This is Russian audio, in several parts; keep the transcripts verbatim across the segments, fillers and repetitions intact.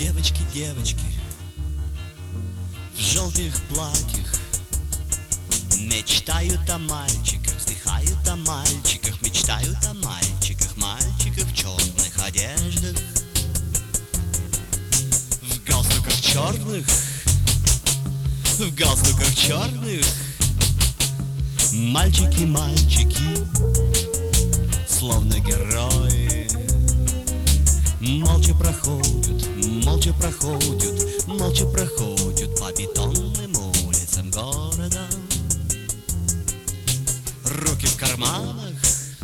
Девочки, девочки в желтых платьях мечтают о мальчиках, вздыхают о мальчиках, мечтают о мальчиках, мальчиках в черных одеждах, в галстуках черных, в галстуках черных. Мальчики, мальчики, словно герои, молча проходят, молча проходят, молча проходят по бетонным улицам города. Руки в карманах,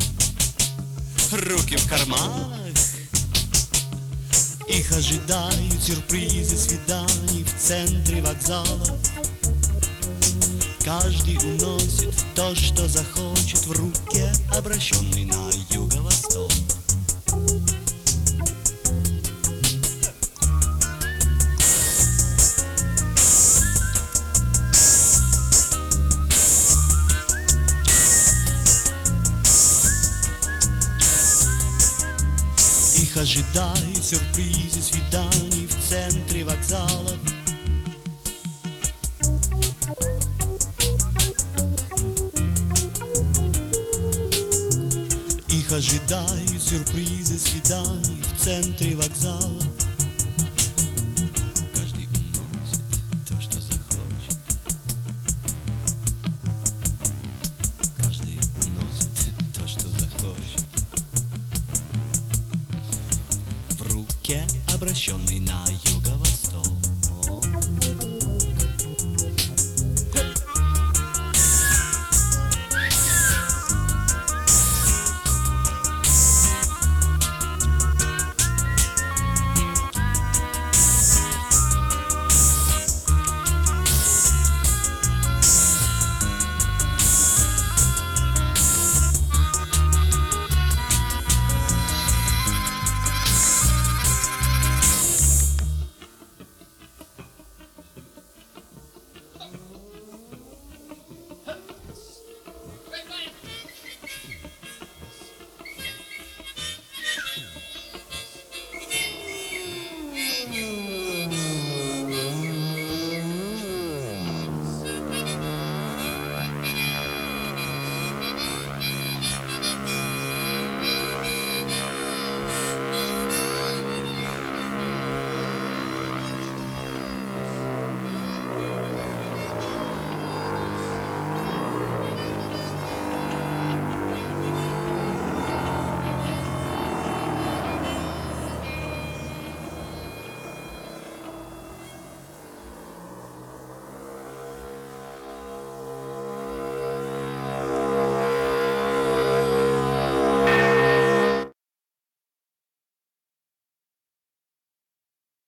руки в карманах. Их ожидают сюрпризы свиданий в центре вокзала. Каждый уносит то, что захочет, в руке обращенный на юго-восток. Их ожидают сюрпризы свиданий в центре вокзала. Их ожидают сюрпризы свиданий в центре вокзала. Каждый уносит то, что захочет. Каждый уносит то, что захочет. В руке обращенный на юго-восток.